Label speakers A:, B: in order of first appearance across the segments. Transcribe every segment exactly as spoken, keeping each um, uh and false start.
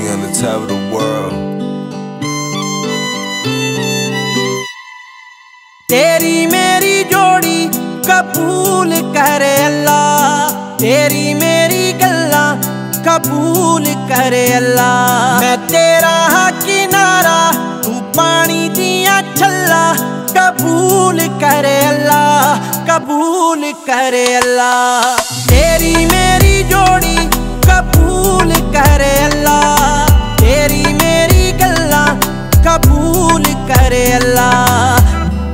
A: be on the top of the world.
B: तेरी मेरी जोड़ी कबूल करे अल्लाह, तेरी मेरी गल्ला कबूल करे अल्लाह। मैं तेरा हाँ किनारा, तू पानी दिया छल्ला, कबूल करे अल्लाह, कबूल करे अल्लाह। तेरी मेरी जोड़ी कबूल करे अल्लाह, तेरी मेरी गल्ला कबूल करे अल्लाह।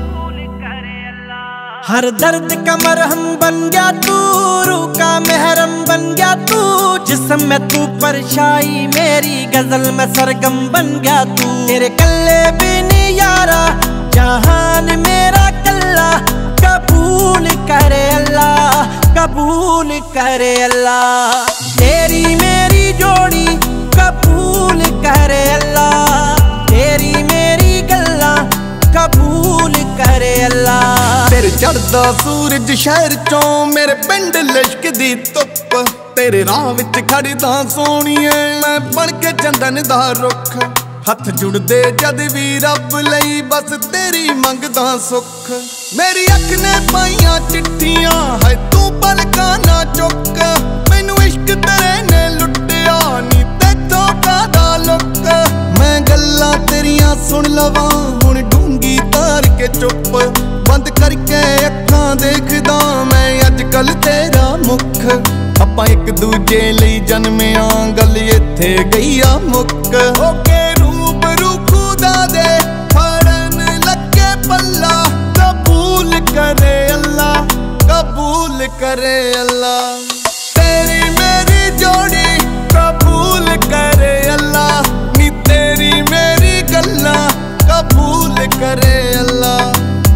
B: हर दर्द का मरहम बन गया तू, रूह का महरम बन गया तू, जिस्म में तू परछाई मेरी गजल में सरगम बन गया तू। तेरे कल्ले भी नहीं यारा, जहान मेरा कल्ला, कबूल करे अल्लाह, कबूल करे अल्लाह। तेरी मेरी जोड़ी कबूल करे अल्लाह, तेरी मेरी गल्ला कबूल करे अल्लाह।
C: तेरे चढ़दा सूरज शहर चों मेरे पिंड लिश्क दी धुप, तेरे राह विच खड़दा सोहणीए मैं बन के चंदन दा रुख। हथ जुड़दे जद भी रब लई बस तेरी मंगदा सुख। मेरी अख ने पाइयां चिट्ठियां है तू पलकां ना चुक, मैनू इश्क तेरे ने लुटिया नी तेथों कादा लुक। मैं गल्लां तेरियां सुन लवां हुण डूंगी तार के चुप, बंद करके अखां देखदा मैं अजकल तेरा मुख। आपां एक दूजे लई जन्मिया गल इत्थे गई आ मुक। ओके रूबरू खुदा दे फड़न लगे पल्ला, कबूल करे अल्लाह, कबूल करे अल्लाह। तेरी मेरी जोड़ी कबूल करे अल्लाह, नी तेरी मेरी गल्ला कबूल करे अल्लाह।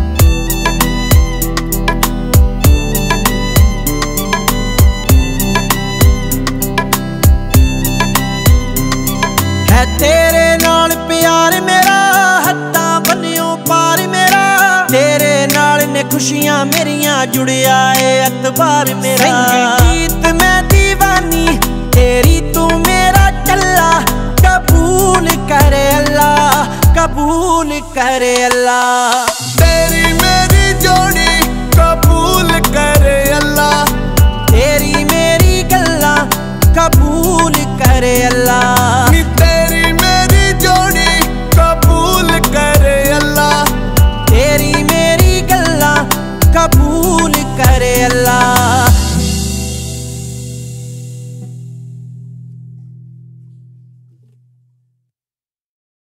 B: है तेरे नाल प्यार मेरा, हत्ता बनियो पार मेरा, तेरे नाल ने खुशियां मेरियां जुड़िया है अतबार मेरा। संगीत में दीवानी तेरी तू मेरा चल्ला, कबूल करे अल्लाह, कबूल करे अल्लाह।